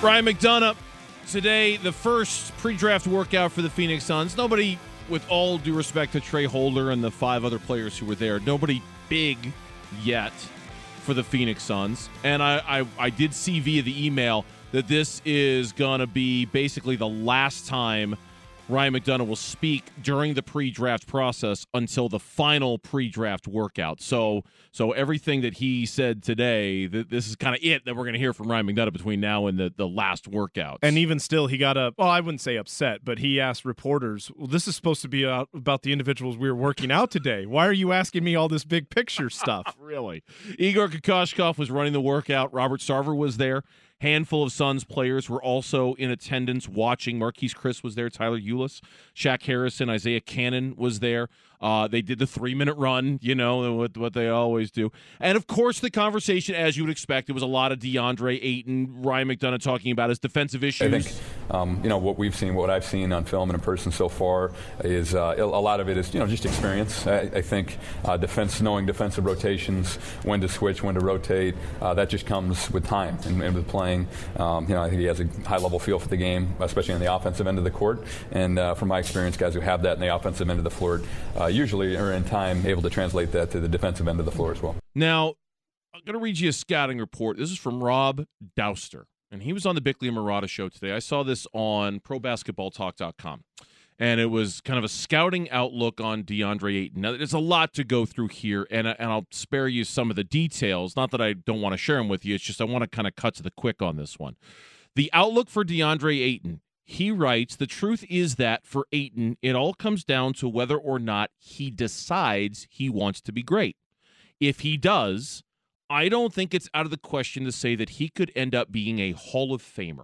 Ryan McDonough, today, the first pre-draft workout for the Phoenix Suns. Nobody, with all due respect to Trey Holder and the 5 other players who were there, nobody big yet for the Phoenix Suns. And I did see via the email that this is going to be basically the last time Ryan McDonough will speak during the pre-draft process until the final pre-draft workout. So everything that he said today, this is kind of it that we're going to hear from Ryan McDonough between now and the last workout. And even still, he got I wouldn't say upset, but he asked reporters, well, this is supposed to be about the individuals we were working out today. Why are you asking me all this big picture stuff? Really? Igor Kokoshkov was running the workout. Robert Sarver was there. Handful of Suns players were also in attendance watching. Marquise Chris was there. Tyler Ulis, Shaq Harrison, Isaiah Cannon was there. They did the 3-minute run, what they always do. And, of course, the conversation, as you would expect, it was a lot of DeAndre Ayton, Ryan McDonough talking about his defensive issues. I think, what I've seen on film and in person so far is a lot of it is, just experience. I think knowing defensive rotations, when to switch, when to rotate, that just comes with time and with playing. I think he has a high-level feel for the game, especially on the offensive end of the court. And from my experience, guys who have that in the offensive end of the floor usually are in time able to translate that to the defensive end of the floor as well. Now, I'm going to read you a scouting report. This is from Rob Douster, and he was on the Bickley and Marotta show today. I saw this on ProBasketballTalk.com, and it was kind of a scouting outlook on DeAndre Ayton. Now, there's a lot to go through here, and I'll spare you some of the details. Not that I don't want to share them with you. It's just I want to kind of cut to the quick on this one. The outlook for DeAndre Ayton. He writes, the truth is that for Ayton, it all comes down to whether or not he decides he wants to be great. If he does, I don't think it's out of the question to say that he could end up being a Hall of Famer.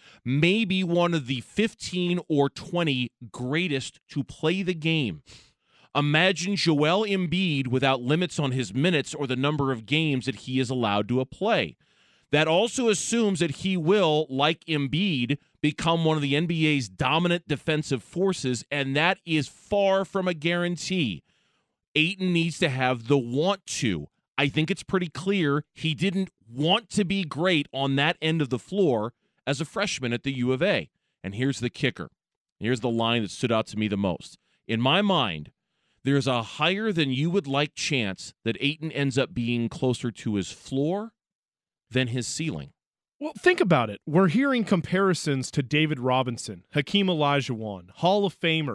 Maybe one of the 15 or 20 greatest to play the game. Imagine Joel Embiid without limits on his minutes or the number of games that he is allowed to play. That also assumes that he will, like Embiid, become one of the NBA's dominant defensive forces, and that is far from a guarantee. Ayton needs to have the want to. I think it's pretty clear he didn't want to be great on that end of the floor as a freshman at the U of A. And here's the kicker. Here's the line that stood out to me the most. In my mind, there's a higher than you would like chance that Ayton ends up being closer to his floor than his ceiling. Well, think about it. We're hearing comparisons to David Robinson, Hakeem Olajuwon, Hall of Famer.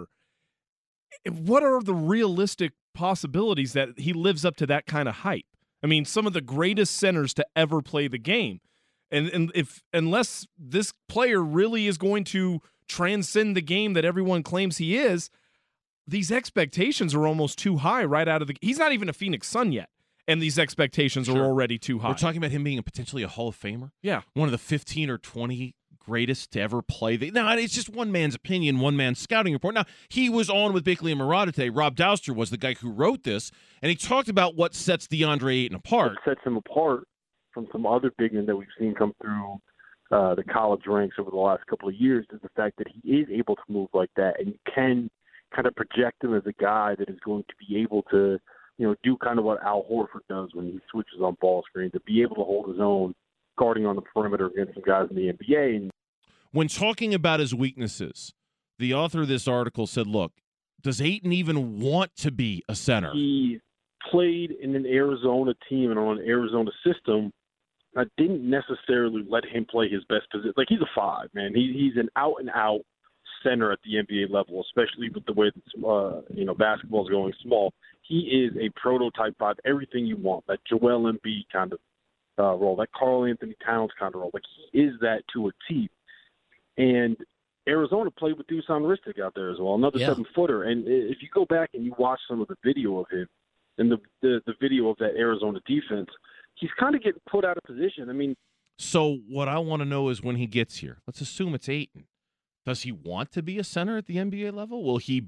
What are the realistic possibilities that he lives up to that kind of hype? I mean, some of the greatest centers to ever play the game. And unless this player really is going to transcend the game that everyone claims he is, these expectations are almost too high right out of the – he's not even a Phoenix Sun yet. And these expectations are already too high. We're talking about him being potentially a Hall of Famer? Yeah. One of the 15 or 20 greatest to ever play. Now, it's just one man's opinion, one man's scouting report. Now, he was on with Bickley and Marotta today. Rob Douster was the guy who wrote this, and he talked about what sets DeAndre Ayton apart. What sets him apart from some other big men that we've seen come through the college ranks over the last couple of years is the fact that he is able to move like that, and you can kind of project him as a guy that is going to be able to do kind of what Al Horford does when he switches on ball screen, to be able to hold his own guarding on the perimeter against some guys in the NBA. When talking about his weaknesses, the author of this article said, look, does Ayton even want to be a center? He played in an Arizona team and on an Arizona system that didn't necessarily let him play his best position. Like, he's a 5, man. He's an out-and-out center at the NBA level, especially with the way that basketball is going small. He is a prototype 5, everything you want, that Joel Embiid kind of role, that Karl Anthony Towns kind of role. Like, he is that to a T. And Arizona played with Dusan Ristic out there as well, another 7-footer. And if you go back and you watch some of the video of him and the video of that Arizona defense, he's kind of getting put out of position. I mean, so what I want to know is when he gets here, let's assume it's Ayton. Does he want to be a center at the NBA level? Will he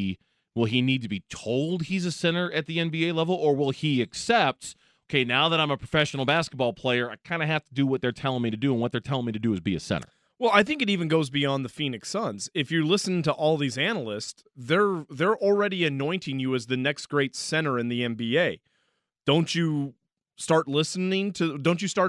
need to be told he's a center at the NBA level, or will he accept, okay, now that I'm a professional basketball player, I kind of have to do what they're telling me to do, and what they're telling me to do is be a center? Well, I think it even goes beyond the Phoenix Suns. If you're listening to all these analysts, they're already anointing you as the next great center in the NBA. Don't you start listening to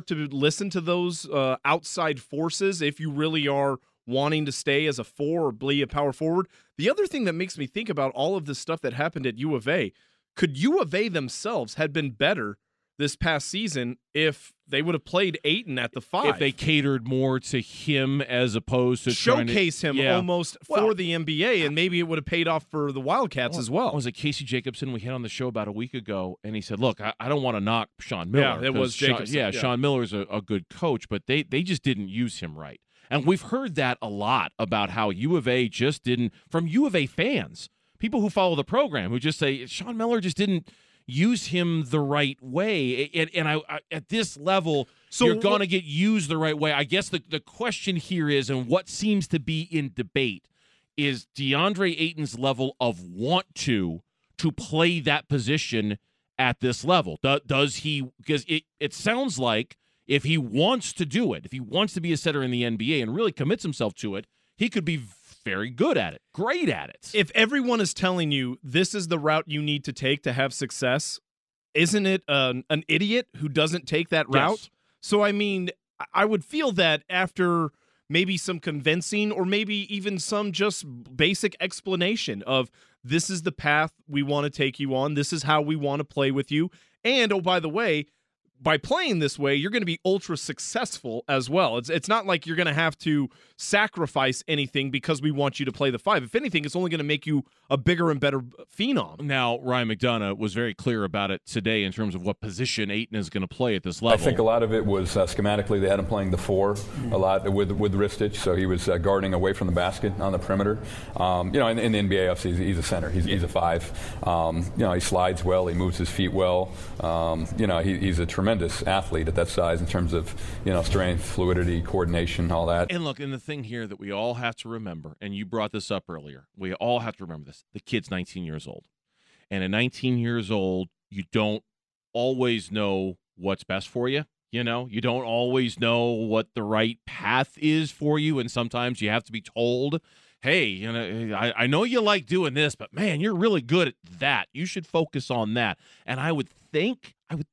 those outside forces if you really are wanting to stay as a 4 or be a power forward? The other thing that makes me think about all of this stuff that happened at U of A, could U of A themselves had been better this past season if they would have played Ayton at the 5? If they catered more to him as opposed to showcase him almost for the NBA, and maybe it would have paid off for the Wildcats as well. Was it Casey Jacobson we had on the show about a week ago, and he said, look, I don't want to knock Sean Miller. Yeah, it was Jacobson. Sean Miller's a good coach, but they just didn't use him right. And we've heard that a lot about how U of A just didn't, from U of A fans, people who follow the program, who just say, Sean Miller just didn't use him the right way. And I at this level, you're going to get used the right way. I guess the question here is, and what seems to be in debate, is DeAndre Ayton's level of want to play that position at this level. Does he? Because it sounds like if he wants to do it, if he wants to be a setter in the NBA and really commits himself to it, he could be very good at it, great at it. If everyone is telling you this is the route you need to take to have success, isn't it an idiot who doesn't take that route? Yes. So, I mean, I would feel that after maybe some convincing or maybe even some just basic explanation of this is the path we want to take you on, this is how we want to play with you, and, oh, by the way, by playing this way, you're going to be ultra successful as well. It's not like you're going to have to sacrifice anything because we want you to play the 5. If anything, it's only going to make you a bigger and better phenom. Now, Ryan McDonough was very clear about it today in terms of what position Ayton is going to play at this level. I think a lot of it was schematically they had him playing the 4 a lot with Ristich, so he was guarding away from the basket on the perimeter. In the NBA, obviously, he's a center. He's a 5. He slides well. He moves his feet well. He's a tremendous athlete at that size in terms of strength, fluidity, coordination, all that. And look, and the thing here that we all have to remember, and you brought this up earlier, we all have to remember this: the kid's 19 years old, and at 19 years old, you don't always know what's best for you. You don't always know what the right path is for you, and sometimes you have to be told, hey, I know you like doing this, but man, you're really good at that. You should focus on that. And I would think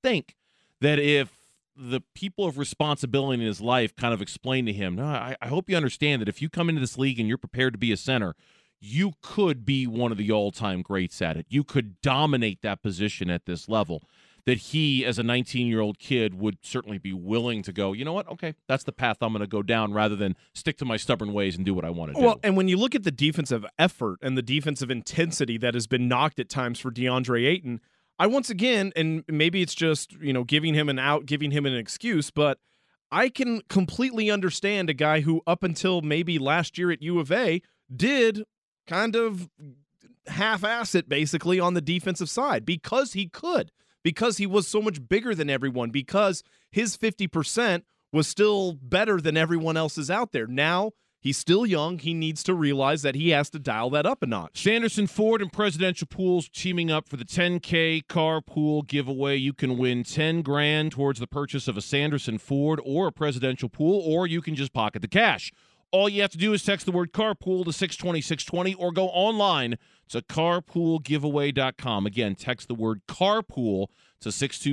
that if the people of responsibility in his life kind of explain to him, no, I hope you understand that if you come into this league and you're prepared to be a center, you could be one of the all-time greats at it. You could dominate that position at this level. That he, as a 19-year-old kid, would certainly be willing to go, you know what, okay, that's the path I'm going to go down rather than stick to my stubborn ways and do what I want to do. Well, and when you look at the defensive effort and the defensive intensity that has been knocked at times for DeAndre Ayton, I once again, and maybe it's just, giving him an out, giving him an excuse, but I can completely understand a guy who up until maybe last year at U of A did kind of half-ass it basically on the defensive side because he could, because he was so much bigger than everyone, because his 50% was still better than everyone else's out there. Now, he's still young. He needs to realize that he has to dial that up a notch. Sanderson Ford and Presidential Pools teaming up for the 10K carpool giveaway. You can win $10,000 towards the purchase of a Sanderson Ford or a Presidential Pool, or you can just pocket the cash. All you have to do is text the word carpool to 620-620 or go online to carpoolgiveaway.com. Again, text the word carpool to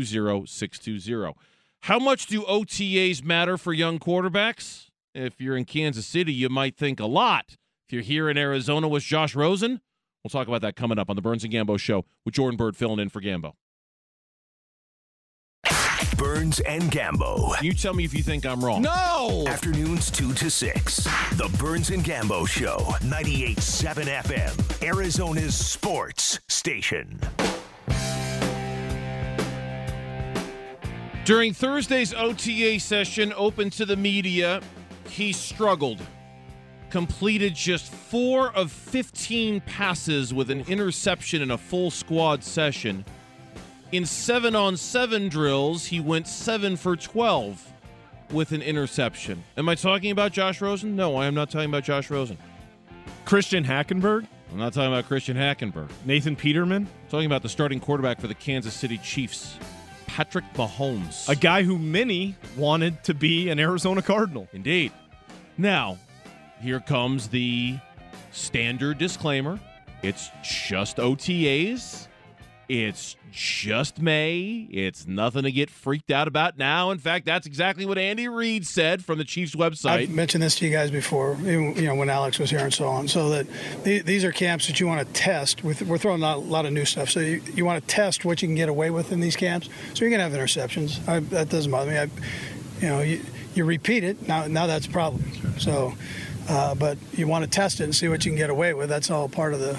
620-620. How much do OTAs matter for young quarterbacks? If you're in Kansas City, you might think a lot. If you're here in Arizona with Josh Rosen, we'll talk about that coming up on the Burns and Gambo Show with Jordan Bird filling in for Gambo. Burns and Gambo. You tell me if you think I'm wrong. No! Afternoons 2 to 6. The Burns and Gambo Show. 98.7 FM. Arizona's sports station. During Thursday's OTA session open to the media, he struggled. Completed just 4 of 15 passes with an interception in a full squad session. In 7-on-7 drills, he went 7 for 12 with an interception. Am I talking about Josh Rosen? No, I am not talking about Josh Rosen. Christian Hackenberg? I'm not talking about Christian Hackenberg. Nathan Peterman? I'm talking about the starting quarterback for the Kansas City Chiefs, Patrick Mahomes. A guy who many wanted to be an Arizona Cardinal. Indeed. Now, here comes the standard disclaimer. It's just OTAs. It's just May. It's nothing to get freaked out about now. In fact, that's exactly what Andy Reid said from the Chiefs website. I've mentioned this to you guys before, when Alex was here and so on, so that these are camps that you want to test. We're throwing out a lot of new stuff, so you want to test what you can get away with in these camps. So you're going to have interceptions. That doesn't bother me. You repeat it, now that's a problem. So, but you want to test it and see what you can get away with. That's all part of the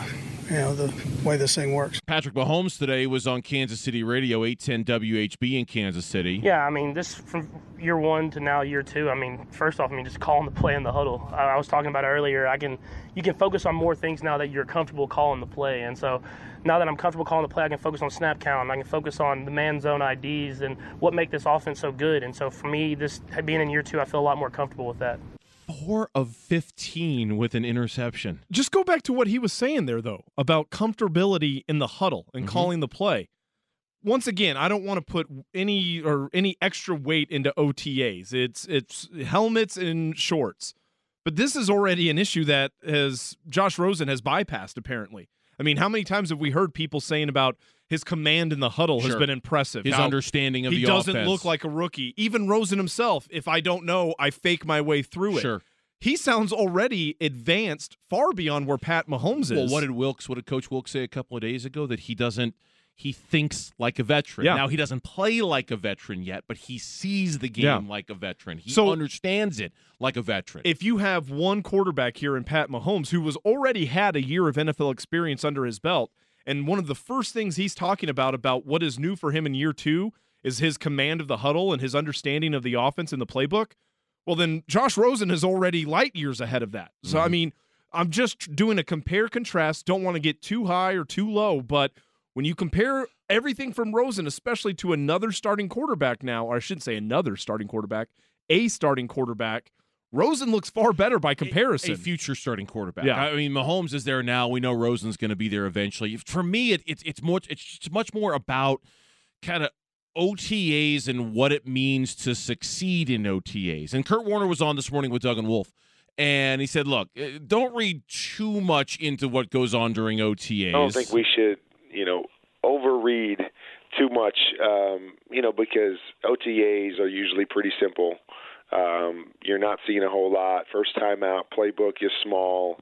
way this thing works. Patrick Mahomes today was on Kansas City Radio, 810 WHB in Kansas City. Yeah, I mean, this from year one to now year two, I mean, first off, just calling the play in the huddle. I was talking about it earlier. You can focus on more things now that you're comfortable calling the play. And so now that I'm comfortable calling the play, I can focus on snap count. I can focus on the man zone IDs and what make this offense so good. And so for me, this being in year two, I feel a lot more comfortable with that. 4 of 15 with an interception. Just go back to what he was saying there, though, about comfortability in the huddle and calling the play. Once again, I don't want to put any extra weight into OTAs. It's helmets and shorts. But this is already an issue that Josh Rosen has bypassed, apparently. I mean, how many times have we heard people saying about his command in the huddle has been impressive? His understanding of the offense. He doesn't look like a rookie. Even Rosen himself, if I don't know, I fake my way through it. Sure. He sounds already advanced far beyond where Pat Mahomes is. Well, what did Coach Wilkes say a couple of days ago? That he thinks like a veteran. Yeah. Now, he doesn't play like a veteran yet, but he sees the game like a veteran. He understands it like a veteran. If you have one quarterback here in Pat Mahomes who was already had a year of NFL experience under his belt, and one of the first things he's talking about what is new for him in year two is his command of the huddle and his understanding of the offense and the playbook, well, then Josh Rosen is already light years ahead of that. So, I mean, I'm just doing a compare-contrast. Don't want to get too high or too low, but when you compare everything from Rosen, especially to another starting quarterback now, or I shouldn't say another starting quarterback, a starting quarterback, Rosen looks far better by comparison. A future starting quarterback. Yeah. I mean, Mahomes is there now. We know Rosen's going to be there eventually. For me, it's much more about kind of OTAs and what it means to succeed in OTAs. And Kurt Warner was on this morning with Doug and Wolf, and he said, look, don't read too much into what goes on during OTAs. I don't think we should, overread too much, because OTAs are usually pretty simple. You're not seeing a whole lot. First time out, playbook is small.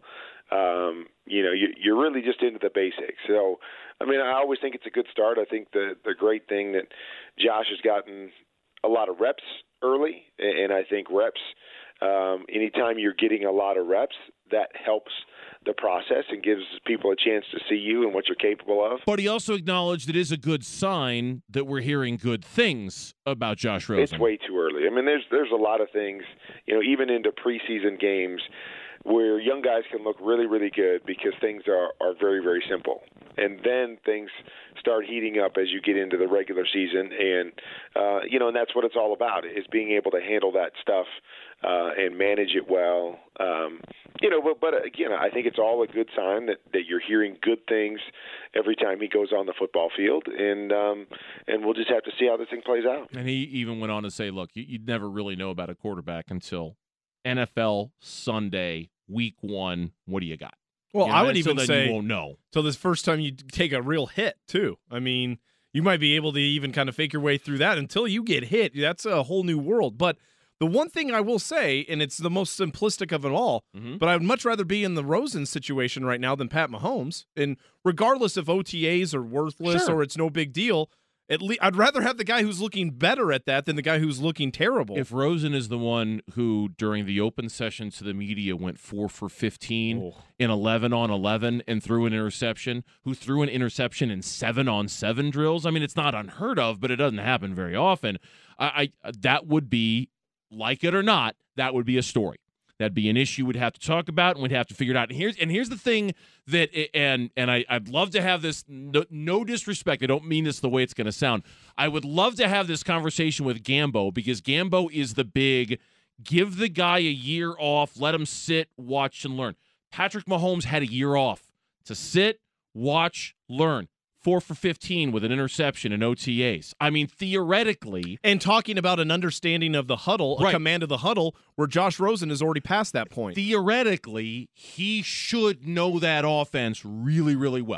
You're really just into the basics. So, I always think it's a good start. I think the great thing that Josh has gotten a lot of reps early, and I think reps, anytime you're getting a lot of reps, that helps the process and gives people a chance to see you and what you're capable of. But he also acknowledged it is a good sign that we're hearing good things about Josh Rosen. It's way too early. There's a lot of things, even into preseason games where young guys can look really, really good because things are very, very simple. And then things start heating up as you get into the regular season. And, and that's what it's all about, is being able to handle that stuff and manage it well. But again, I think it's all a good sign that you're hearing good things every time he goes on the football field, and we'll just have to see how this thing plays out. And he even went on to say, look, you'd never really know about a quarterback until NFL Sunday, week 1. What do you got? Well, I would even say you won't know. So this first time you take a real hit, too. You might be able to even kind of fake your way through that until you get hit. That's a whole new world. But the one thing I will say, and it's the most simplistic of it all, but I would much rather be in the Rosen situation right now than Pat Mahomes. And regardless if OTAs are worthless or it's no big deal, I'd rather have the guy who's looking better at that than the guy who's looking terrible. If Rosen is the one who, during the open session to the media, went 4 for 15 in 11 on 11 and threw an interception, who threw an interception in 7 on 7 drills, it's not unheard of, but it doesn't happen very often. That would be, like it or not, that would be a story. That'd be an issue we'd have to talk about, and we'd have to figure it out. And here's the thing that, and I'd love to have this, no disrespect, I don't mean this the way it's going to sound. I would love to have this conversation with Gambo, because Gambo is the big, give the guy a year off, let him sit, watch, and learn. Patrick Mahomes had a year off to sit, watch, learn. 4 for 15 with an interception in OTAs. Theoretically. And talking about an understanding of the huddle, a command of the huddle, where Josh Rosen is already past that point. Theoretically, he should know that offense really, really well.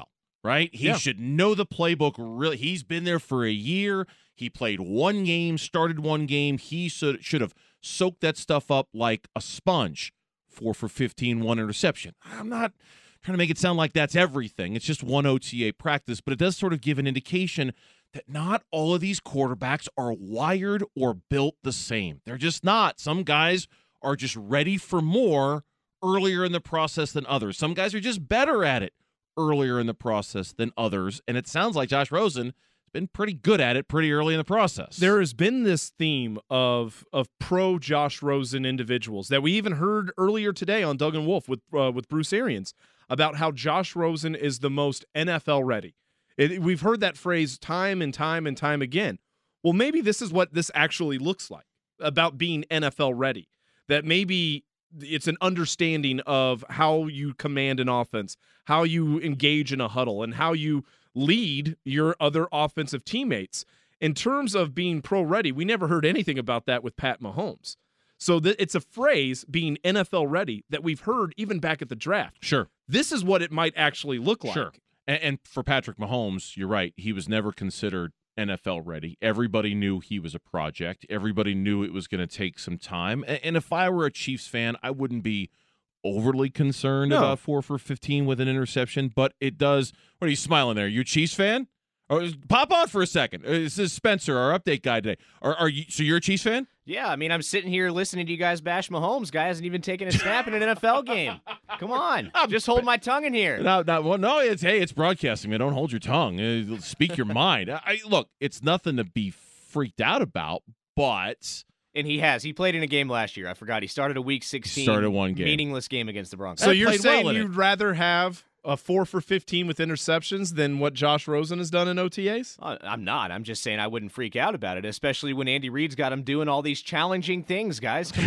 right? He should know the playbook. Really, he's been there for a year. He played one game, started one game. He should have soaked that stuff up like a sponge. 4 for 15, 1 interception. I'm not trying to make it sound like that's everything. It's just one OTA practice, but it does sort of give an indication that not all of these quarterbacks are wired or built the same. They're just not. Some guys are just ready for more earlier in the process than others. Some guys are just better at it earlier in the process than others, and it sounds like Josh Rosen has been pretty good at it pretty early in the process. There has been this theme of pro Josh Rosen individuals that we even heard earlier today on Doug and Wolf with Bruce Arians about how Josh Rosen is the most NFL ready. We've heard that phrase time and time and time again. Well, maybe this is what this actually looks like about being NFL ready. That maybe it's an understanding of how you command an offense, how you engage in a huddle, and how you lead your other offensive teammates. In terms of being pro ready, we never heard anything about that with Pat Mahomes. So it's a phrase, being NFL ready, that we've heard even back at the draft. Sure. This is what it might actually look like. Sure. And for Patrick Mahomes, you're right. He was never considered NFL ready. Everybody knew he was a project. Everybody knew it was going to take some time. And if I were a Chiefs fan, I wouldn't be overly concerned about 4 for 15 with an interception, but it does. What are you smiling there? You a Chiefs fan? Or pop on for a second. This is Spencer, our update guy today. Are you? So you're a Chiefs fan? Yeah, I mean, I'm sitting here listening to you guys bash Mahomes. Guy hasn't even taken a snap in an NFL game. Come on, just hold my tongue in here. No, it's broadcasting, man. Don't hold your tongue. Speak your mind. Look, it's nothing to be freaked out about, but. And he played in a game last year. I forgot. He started a Week 16. Started one game. Meaningless game against the Broncos. So you're saying you'd rather have a 4 for 15 with interceptions than what Josh Rosen has done in OTAs? I'm not. I'm just saying I wouldn't freak out about it, especially when Andy Reid's got him doing all these challenging things, guys. Come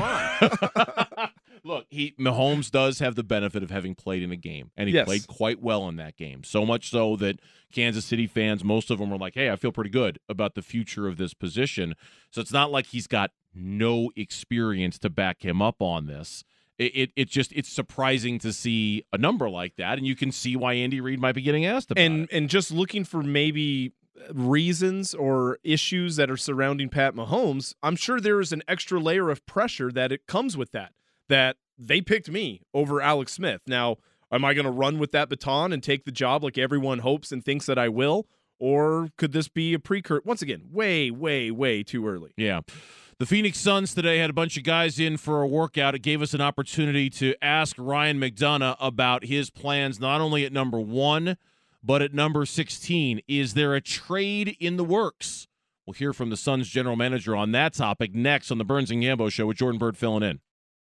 on. Look, Mahomes does have the benefit of having played in a game, and he played quite well in that game. So much so that Kansas City fans, most of them were like, hey, I feel pretty good about the future of this position. So it's not like he's got no experience to back him up on this. It's surprising to see a number like that, and you can see why Andy Reid might be getting asked about it. And just looking for maybe reasons or issues that are surrounding Pat Mahomes, I'm sure there is an extra layer of pressure that it comes with that they picked me over Alex Smith. Now, am I going to run with that baton and take the job like everyone hopes and thinks that I will? Or could this be a precursor? Once again, way, way, way too early. Yeah. The Phoenix Suns today had a bunch of guys in for a workout. It gave us an opportunity to ask Ryan McDonough about his plans, not only at number 1, but at number 16. Is there a trade in the works? We'll hear from the Suns general manager on that topic next on the Burns and Gambo Show with Jordan Bird filling in.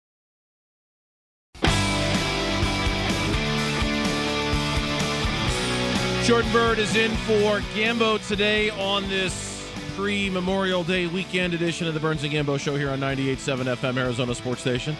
Jordan Bird is in for Gambo today on this pre-Memorial Day weekend edition of the Burns and Gambo Show here on 98.7 FM, Arizona Sports Station.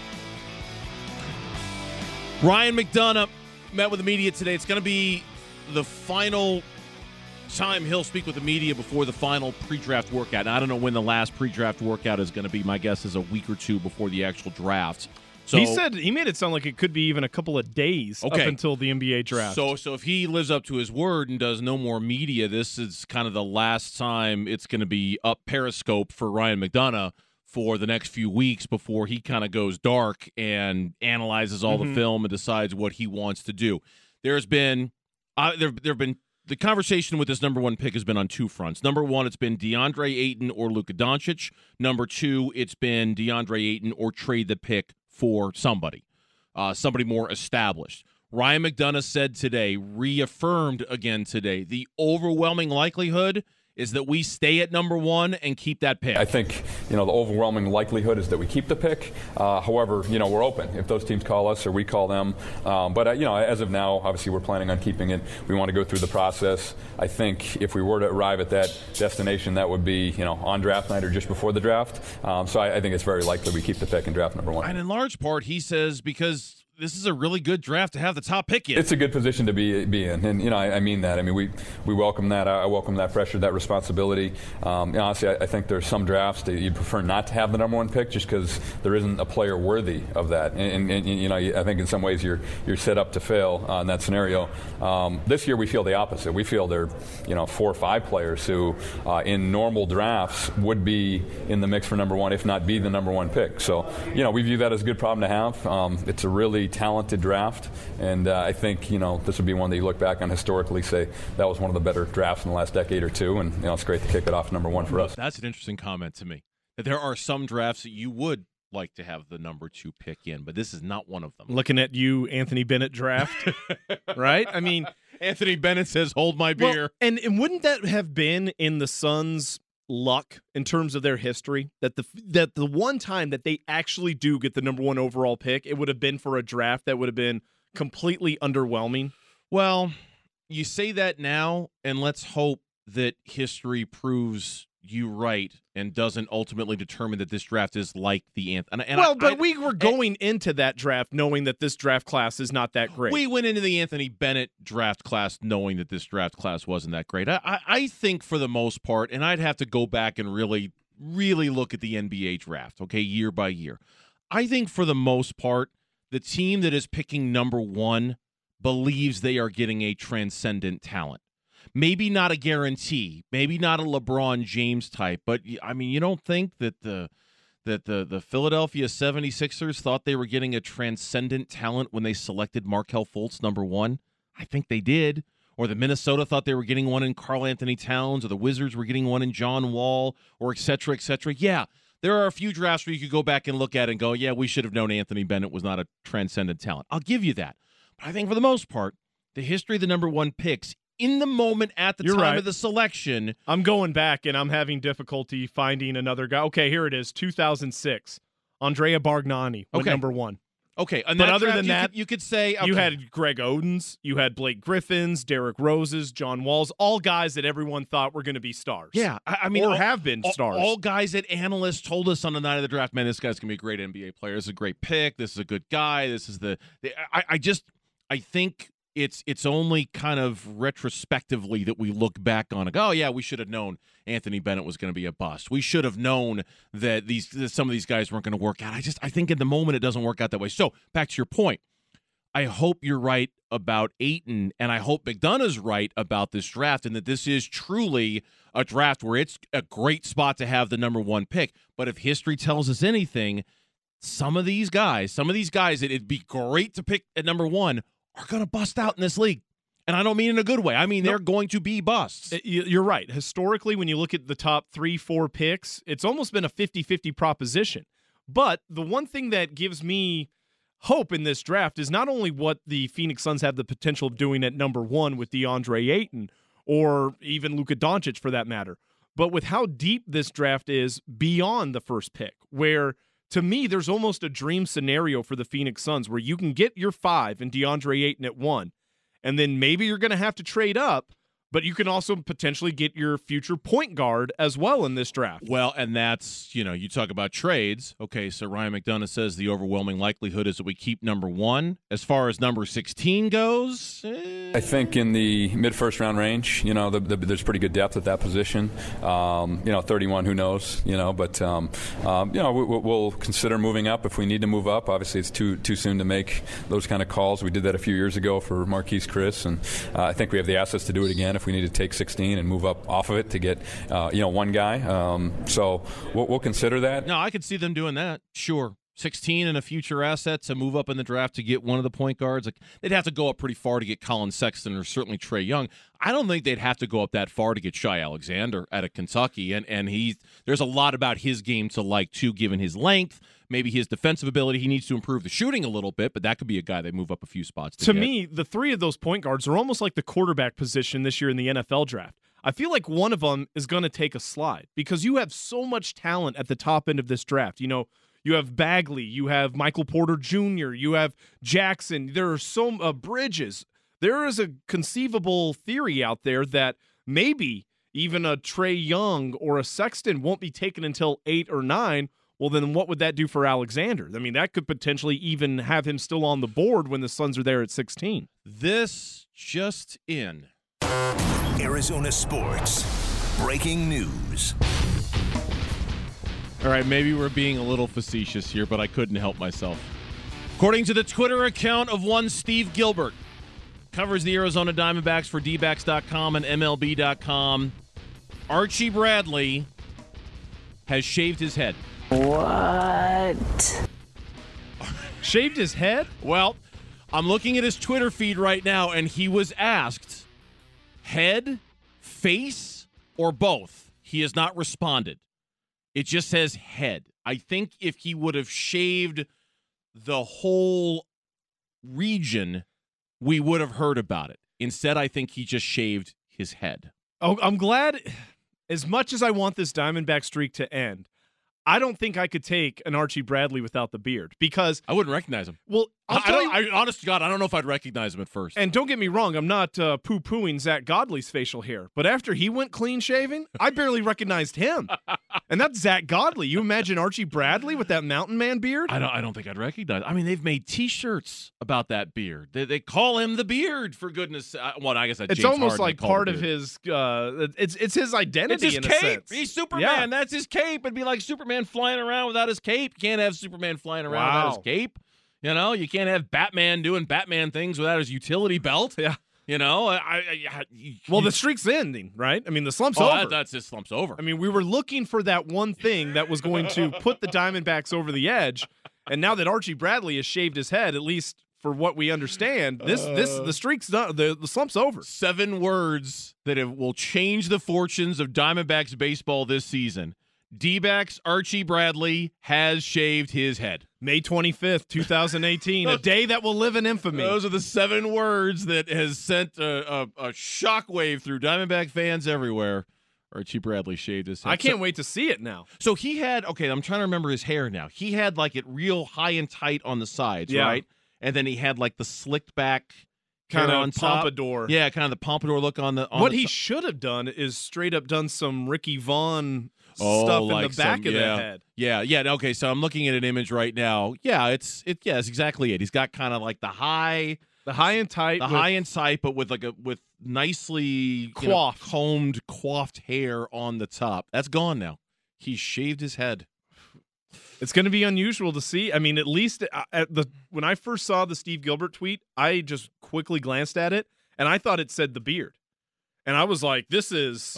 Ryan McDonough met with the media today. It's going to be the final time he'll speak with the media before the final pre-draft workout. Now, I don't know when the last pre-draft workout is going to be. My guess is a week or two before the actual draft. So, he made it sound like it could be even a couple of days up until the NBA draft. So if he lives up to his word and does no more media, this is kind of the last time it's going to be up Periscope for Ryan McDonough for the next few weeks before he kind of goes dark and analyzes all the film and decides what he wants to do. There's been the conversation with this number 1 pick has been on two fronts. Number 1, it's been DeAndre Ayton or Luka Doncic. Number 2, it's been DeAndre Ayton or trade the pick for somebody more established. Ryan McDonough said today, reaffirmed again today, the overwhelming likelihood is that we stay at number 1 and keep that pick. I think, the overwhelming likelihood is that we keep the pick. However, we're open if those teams call us or we call them. But as of now, obviously we're planning on keeping it. We want to go through the process. I think if we were to arrive at that destination, that would be, on draft night or just before the draft. So I think it's very likely we keep the pick in draft number 1. And in large part, he says, because this is a really good draft to have the top pick in. It's a good position to be in, and I mean that. I mean we welcome that. I welcome that pressure, that responsibility. Honestly, I think there's some drafts that you'd prefer not to have the number one pick just because there isn't a player worthy of that. And I think in some ways you're set up to fail in that scenario. This year we feel the opposite. We feel there are 4 or 5 players who in normal drafts would be in the mix for number one, if not be the number one pick. So we view that as a good problem to have. It's a really talented draft, and I think this would be one that you look back on historically, say that was one of the better drafts in the last decade or two, and it's great to kick it off number one for us. That's an interesting comment to me, that there are some drafts that you would like to have the number 2 pick in, but this is not one of them. Looking at you, Anthony Bennett draft, right? I mean, Anthony Bennett says, "Hold my beer." And wouldn't that have been in the Suns' luck in terms of their history, that the one time that they actually do get the number 1 overall pick, it would have been for a draft that would have been completely underwhelming? Well, you say that now, and let's hope that history proves you right and doesn't ultimately determine that this draft is like the Anthony. But we were going into that draft knowing that this draft class is not that great. We went into the Anthony Bennett draft class knowing that this draft class wasn't that great. I think for the most part, and I'd have to go back and really, really look at the NBA draft, okay, year by year. I think for the most part, the team that is picking number 1 believes they are getting a transcendent talent. Maybe not a guarantee, maybe not a LeBron James type, but I mean, you don't think that the Philadelphia 76ers thought they were getting a transcendent talent when they selected Markelle Fultz number 1? I think they did. Or the Minnesota thought they were getting one in Karl Anthony Towns, or the Wizards were getting one in John Wall, or et cetera, et cetera. Yeah, there are a few drafts where you could go back and look at it and go, yeah, we should have known Anthony Bennett was not a transcendent talent. I'll give you that. But I think for the most part, the history of the number 1 picks in the moment at the time of the selection. I'm going back, and I'm having difficulty finding another guy. Okay, here it is, 2006. Andrea Bargnani went number 1. Okay, and but other than that, you could say you had Greg Odens, you had Blake Griffins, Derrick Roses, John Walls, all guys that everyone thought were going to be stars. Yeah, I mean, or have been stars. All guys that analysts told us on the night of the draft, man, this guy's going to be a great NBA player. This is a great pick. This is a good guy. This is I think it's only kind of retrospectively that we look back on it. Oh yeah, we should have known Anthony Bennett was going to be a bust. We should have known that some of these guys weren't going to work out. I think in the moment it doesn't work out that way. So back to your point, I hope you're right about Ayton, and I hope McDonough's right about this draft, and that this is truly a draft where it's a great spot to have the number 1 pick. But if history tells us anything, some of these guys that it'd be great to pick at number 1 are going to bust out in this league. And I don't mean in a good way. I mean, they're going to be busts. You're right. Historically, when you look at the top 3-4 picks, it's almost been a 50-50 proposition. But the one thing that gives me hope in this draft is not only what the Phoenix Suns have the potential of doing at number 1 with DeAndre Ayton, or even Luka Doncic for that matter, but with how deep this draft is beyond the first pick, where to me, there's almost a dream scenario for the Phoenix Suns where you can get your 5 and DeAndre Ayton at 1, and then maybe you're going to have to trade up, but you can also potentially get your future point guard as well in this draft. Well, and that's, you talk about trades. Okay, so Ryan McDonough says the overwhelming likelihood is that we keep number 1. As far as number 16 goes, I think in the mid-first round range, there's pretty good depth at that position. 31, who knows, but we'll consider moving up if we need to move up. Obviously, it's too soon to make those kind of calls. We did that a few years ago for Marquise Chris, and I think we have the assets to do it again if we need to take 16 and move up off of it to get, one guy. So we'll consider that. No, I could see them doing that. Sure. 16 and a future asset to move up in the draft to get one of the point guards. Like, they'd have to go up pretty far to get Colin Sexton or certainly Trae Young. I don't think they'd have to go up that far to get Shai Alexander out of Kentucky. And there's a lot about his game to like, too, given his length, maybe his defensive ability. He needs to improve the shooting a little bit, but that could be a guy they move up a few spots to get. Me, the 3 of those point guards are almost like the quarterback position this year in the NFL draft. I feel like one of them is going to take a slide because you have so much talent at the top end of this draft. You have Bagley, you have Michael Porter Jr., you have Jackson. There are so Bridges. There is a conceivable theory out there that maybe even a Trae Young or a Sexton won't be taken until 8 or 9, Well, then what would that do for Alexander? I mean, that could potentially even have him still on the board when the Suns are there at 16. This just in. Arizona Sports. Breaking news. All right, maybe we're being a little facetious here, but I couldn't help myself. According to the Twitter account of one Steve Gilbert, covers the Arizona Diamondbacks for dbacks.com and MLB.com, Archie Bradley has shaved his head. What? Shaved his head? Well, I'm looking at his Twitter feed right now, and he was asked head, face, or both. He has not responded. It just says head. I think if he would have shaved the whole region, we would have heard about it. Instead, I think he just shaved his head. Oh, I'm glad. As much as I want this Diamondback streak to end, I don't think I could take an Archie Bradley without the beard because I wouldn't recognize him. Well, honest to God, I don't know if I'd recognize him at first. And don't get me wrong, I'm not poo-pooing Zach Godley's facial hair, but after he went clean shaven, I barely recognized him. And that's Zach Godley. You imagine Archie Bradley with that mountain man beard? I don't think I'd recognize. I mean, they've made T-shirts about that beard. They call him the Beard, for goodness. Well, I guess that's it's James almost Harden like part of his. It's his identity. It's his in cape. A sense. He's Superman. Yeah. That's his cape. It'd be like Superman flying around without his cape. You can't have Superman flying around without his cape. You know, you can't have Batman doing Batman things without his utility belt. Yeah. You know, well, the streak's ending, right? I mean, the slump's over. That's his slump's over. I mean, we were looking for that one thing that was going to put the Diamondbacks over the edge, and now that Archie Bradley has shaved his head, at least for what we understand, the streak's done. The slump's over. 7 words that will change the fortunes of Diamondbacks baseball this season. D-backs Archie Bradley has shaved his head. May 25th, 2018, a day that will live in infamy. Those are the 7 words that has sent a shockwave through Diamondback fans everywhere. Archie Bradley shaved his head. I can't wait to see it now. So he had, okay, I'm trying to remember his hair now. He had like it real high and tight on the sides, right? And then he had like the slicked back kind of on pompadour. Yeah, kind of the pompadour look on the what he should have done is straight up done some Ricky Vaughn stuff like in the back of the head. Yeah. Okay, so I'm looking at an image right now. Yeah, it's exactly it. He's got kind of like the high and tight, but with nicely coiffed hair on the top. That's gone now. He shaved his head. It's going to be unusual to see. I mean, at least when I first saw the Steve Gilbert tweet, I just quickly glanced at it and I thought it said the beard. And I was like, "This is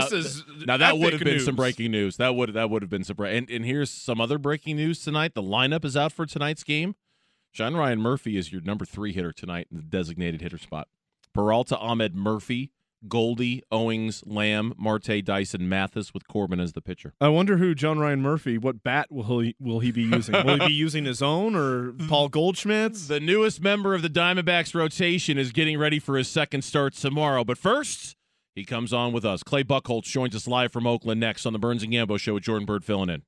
that would have been some breaking news. That would have been some and here's some other breaking news tonight. The lineup is out for tonight's game. John Ryan Murphy is your number 3 hitter tonight in the designated hitter spot. Peralta, Ahmed, Murphy, Goldie, Owings, Lamb, Marte, Dyson, Mathis with Corbin as the pitcher. I wonder who John Ryan Murphy. What bat will he be using? Will he be using his own or Paul Goldschmidt's? The newest member of the Diamondbacks rotation is getting ready for his second start tomorrow. But first, he comes on with us. Clay Buchholz joins us live from Oakland next on the Burns and Gambo Show with Jordan Bird filling in.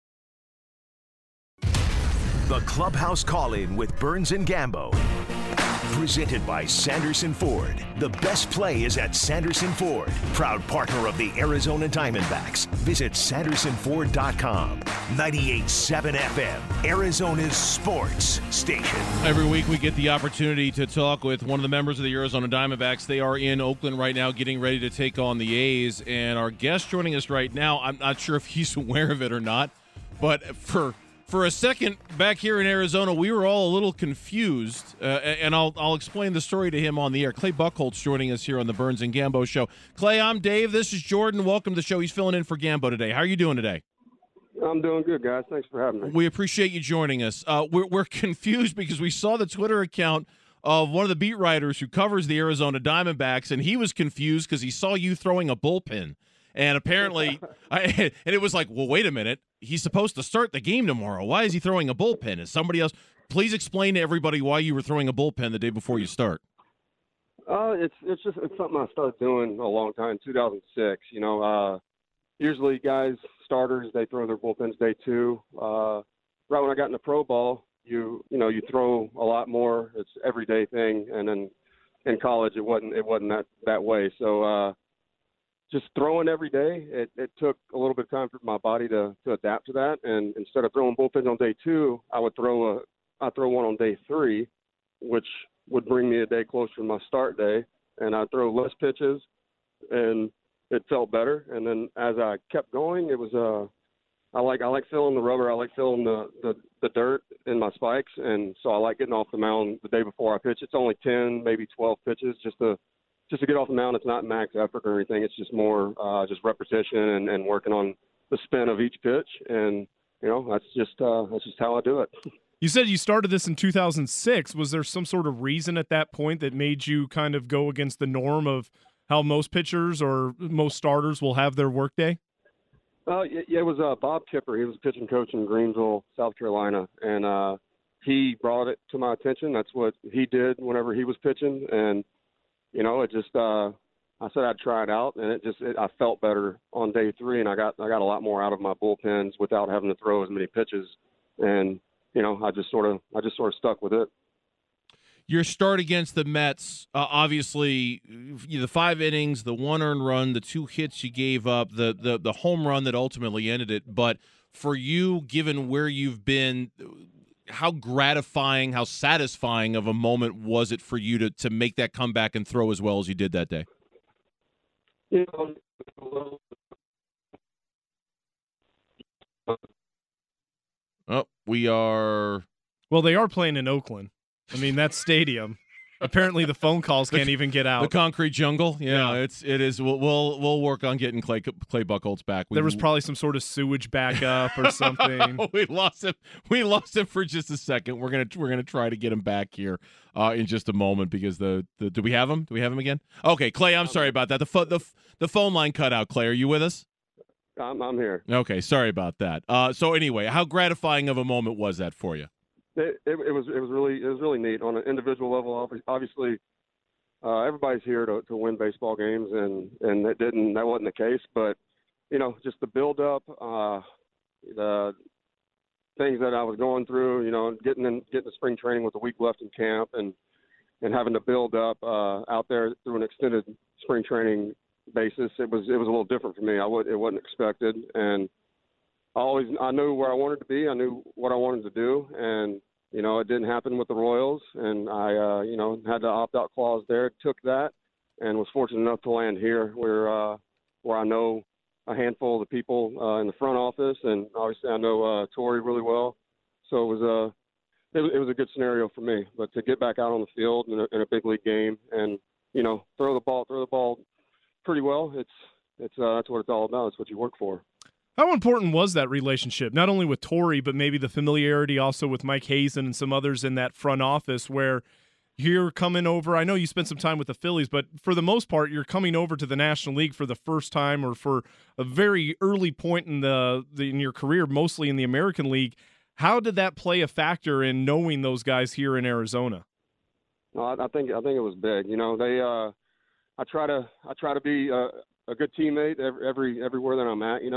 The Clubhouse Call-In with Burns and Gambo. Presented by Sanderson Ford. The best play is at Sanderson Ford, proud partner of the Arizona Diamondbacks. Visit SandersonFord.com. 98.7 FM, Arizona's sports station. Every week we get the opportunity to talk with one of the members of the Arizona Diamondbacks. They are in Oakland right now getting ready to take on the A's. And our guest joining us right now, I'm not sure if he's aware of it or not, but for a second back here in Arizona, we were all a little confused, and I'll explain the story to him on the air. Clay Buchholz joining us here on the Burns and Gambo Show. Clay, I'm Dave. This is Jordan. Welcome to the show. He's filling in for Gambo today. How are you doing today? I'm doing good, guys. Thanks for having me. We appreciate you joining us. We're confused because we saw the Twitter account of one of the beat writers who covers the Arizona Diamondbacks, and he was confused because he saw you throwing a bullpen. And apparently, and it was like, well, wait a minute. He's supposed to start the game tomorrow. Why is he throwing a bullpen? Is somebody else? Please explain to everybody why you were throwing a bullpen the day before you start. It's something I started doing a long time, 2006. Usually guys, starters, they throw their bullpens day 2. Right when I got into pro ball, you throw a lot more. It's an everyday thing. And then in college, it wasn't that way. So just throwing every day, it took a little bit of time for my body to adapt to that. And instead of throwing bullpens on day 2, I throw one on day 3, which would bring me a day closer to my start day. And I throw less pitches, and it felt better. And then as I kept going, it was I like feeling the rubber. I like feeling the dirt in my spikes, and so I like getting off the mound the day before I pitch. It's only 10, maybe 12 pitches just to get off the mound. It's not max effort or anything. It's just more just repetition and working on the spin of each pitch. And that's just how I do it. You said you started this in 2006. Was there some sort of reason at that point that made you kind of go against the norm of how most pitchers or most starters will have their workday? It was Bob Kipper. He was a pitching coach in Greenville, South Carolina, and he brought it to my attention. That's what he did whenever he was pitching, and it just I said I'd try it out, and I felt better on day 3, and I got a lot more out of my bullpens without having to throw as many pitches, and I just sort of stuck with it. Your start against the Mets, obviously, the 5 innings, the 1 earned run, the 2 hits you gave up, the home run that ultimately ended it. But for you, given where you've been, how gratifying, how satisfying of a moment was it for you to make that comeback and throw as well as you did that day? Oh, we are. Well, they are playing in Oakland. I mean, that stadium. Apparently, the phone calls can't even get out. The concrete jungle. Yeah. It is. We'll work on getting Clay Buchholz back. There was probably some sort of sewage backup or something. We lost him. We lost him for just a second. We're gonna try to get him back here in just a moment because do we have him? Do we have him again? Okay, Clay. I'm sorry about that. The phone line cut out. Clay, are you with us? I'm here. Okay, sorry about that. So anyway, how gratifying of a moment was that for you? It was really neat on an individual level. Obviously, everybody's here to win baseball games, and that wasn't the case. But just the build up, the things that I was going through, getting to spring training with a week left in camp, and having to build up out there through an extended spring training basis, it was a little different for me. It wasn't expected, and I knew where I wanted to be. I knew what I wanted to do, and it didn't happen with the Royals, and I had the opt-out clause there. Took that, and was fortunate enough to land here, where I know a handful of the people in the front office, and obviously I know Torey really well. So it was a good scenario for me. But to get back out on the field in a big league game, and throw the ball pretty well, that's what it's all about. It's what you work for. How important was that relationship, not only with Torey, but maybe the familiarity also with Mike Hazen and some others in that front office where you're coming over? I know you spent some time with the Phillies, but for the most part, you're coming over to the National League for the first time or for a very early point in in your career, mostly in the American League. How did that play a factor in knowing those guys here in Arizona? No, I think it was big. I try to be a good teammate everywhere that I'm at,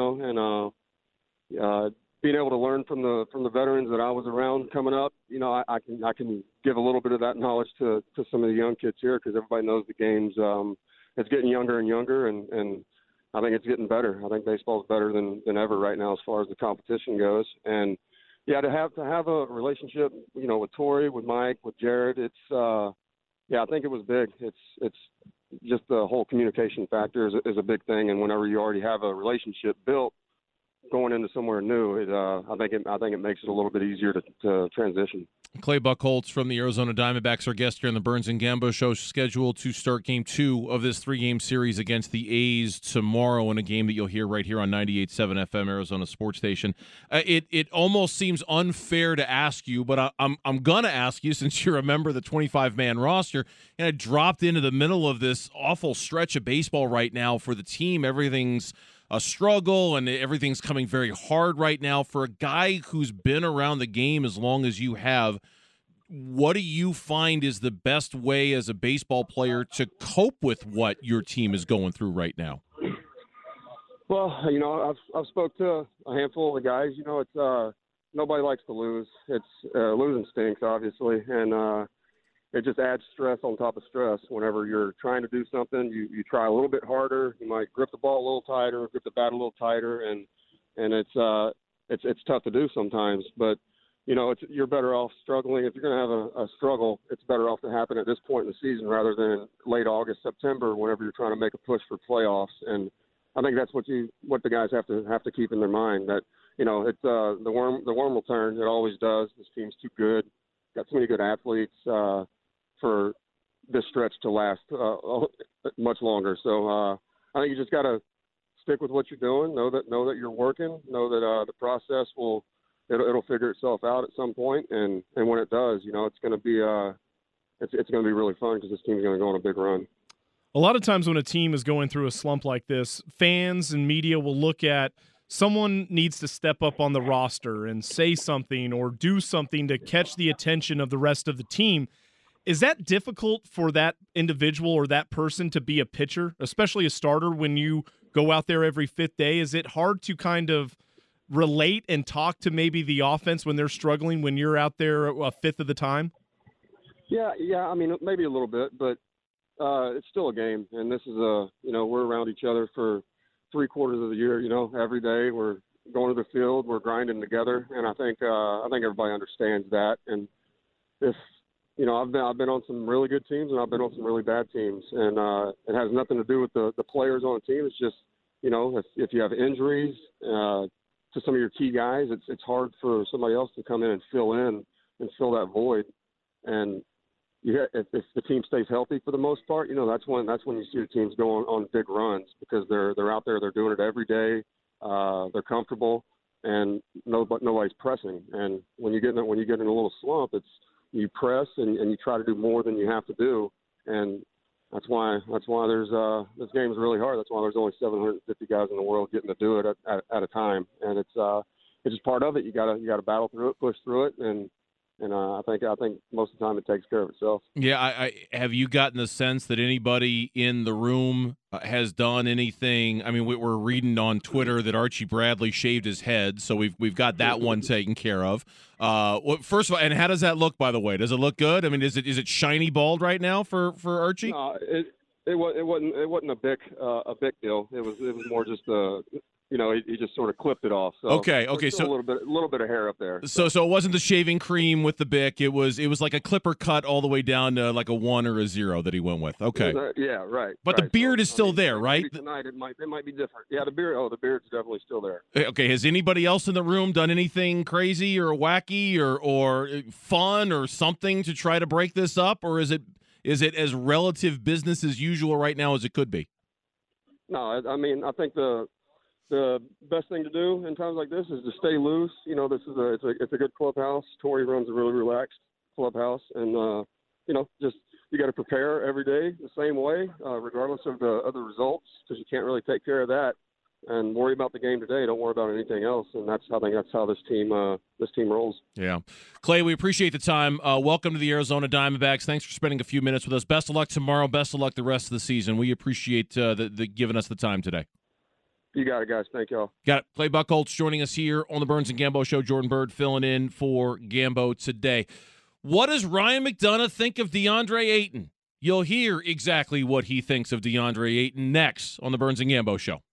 and being able to learn from the veterans that I was around coming up, I can give a little bit of that knowledge to some of the young kids here, because everybody knows the game's it's getting younger and younger, and I think it's getting better. I think baseball's better than ever right now as far as the competition goes, and to have a relationship, with Torey, with Mike, with Jared, it's I think it was big. It's just the whole communication factor is a big thing, and whenever you already have a relationship built going into somewhere new, I think it makes it a little bit easier to transition. Clay Buchholz from the Arizona Diamondbacks, our guest here on the Burns and Gambo Show, scheduled to start Game 2 of this 3-game series against the A's tomorrow in a game that you'll hear right here on 98.7 FM, Arizona Sports Station. It almost seems unfair to ask you, but I'm gonna ask you, since you're a member of the 25-man roster, and I dropped into the middle of this awful stretch of baseball right now for the team. Everything's a struggle, and everything's coming very hard right now. For a guy who's been around the game as long as you have, what do you find is the best way as a baseball player to cope with what your team is going through right now? Well, I've spoke to a handful of the guys. It's nobody likes to lose. It's losing stinks, obviously, and it just adds stress on top of stress. Whenever you're trying to do something, you try a little bit harder. You might grip the ball a little tighter, grip the bat a little tighter, and it's tough to do sometimes. But you're better off struggling. If you're going to have a struggle, it's better off to happen at this point in the season rather than late August, September, whenever you're trying to make a push for playoffs. And I think that's what the guys have to keep in their mind, that it's the worm will turn. It always does. This team's too good. Got so many good athletes for this stretch to last much longer. So I think you just got to stick with what you're doing. Know that you're working. Know that the process it'll figure itself out at some point. And when it does, it's going to be it's going to be really fun because this team's going to go on a big run. A lot of times when a team is going through a slump like this, fans and media will look at someone needs to step up on the roster and say something or do something to catch the attention of the rest of the team. Is that difficult for that individual or that person to be a pitcher, especially a starter, when you go out there every fifth day? Is it hard to kind of relate and talk to maybe the offense when they're struggling when you're out there a fifth of the time? Yeah. I mean, maybe a little bit, but it's still a game, and this is we're around each other for 3/4 of the year. Every day we're going to the field, we're grinding together, and I think everybody understands that. And if I've been on some really good teams and I've been on some really bad teams, and it has nothing to do with the players on the team. It's just if you have injuries to some of your key guys, it's hard for somebody else to come in and fill that void. And if the team stays healthy for the most part, that's when you see the teams go on big runs, because they're out there, they're doing it every day, they're comfortable, and nobody's pressing. And when you get in a little slump, you press and you try to do more than you have to do, and that's why there's this game is really hard. That's why there's only 750 guys in the world getting to do it at a time, and it's just part of it. You gotta battle through it, push through it, and I think most of the time it takes care of itself. Yeah, I have you gotten the sense that anybody in the room has done anything? I mean, we're reading on Twitter that Archie Bradley shaved his head, so we've got that one taken care of. First of all, and how does that look, by the way? Does it look good? I mean, is it shiny bald right now for Archie? No, it wasn't a big deal. It was more just he just sort of clipped it off. So okay, so a little bit of hair up there. So it wasn't the shaving cream with the Bic. It was like a clipper cut all the way down to like a 1 or a 0 that he went with. Okay. Yeah, right. But the beard is still there, right? Tonight it might be different. Yeah, the beard's definitely still there. Okay. Has anybody else in the room done anything crazy or wacky or fun or something to try to break this up, or is it as relative business as usual right now as it could be? No, I mean, I think the best thing to do in times like this is to stay loose. This is it's a good clubhouse. Torrey runs a really relaxed clubhouse, and just you got to prepare every day the same way, regardless of the other results, because you can't really take care of that and worry about the game today. Don't worry about anything else, and I think that's how this team rolls. Yeah, Clay, we appreciate the time. Welcome to the Arizona Diamondbacks. Thanks for spending a few minutes with us. Best of luck tomorrow. Best of luck the rest of the season. We appreciate the giving us the time today. You got it, guys. Thank y'all. Got it. Clay Buchholz joining us here on the Burns and Gambo Show. Jordan Bird filling in for Gambo today. What does Ryan McDonough think of DeAndre Ayton? You'll hear exactly what he thinks of DeAndre Ayton next on the Burns and Gambo Show.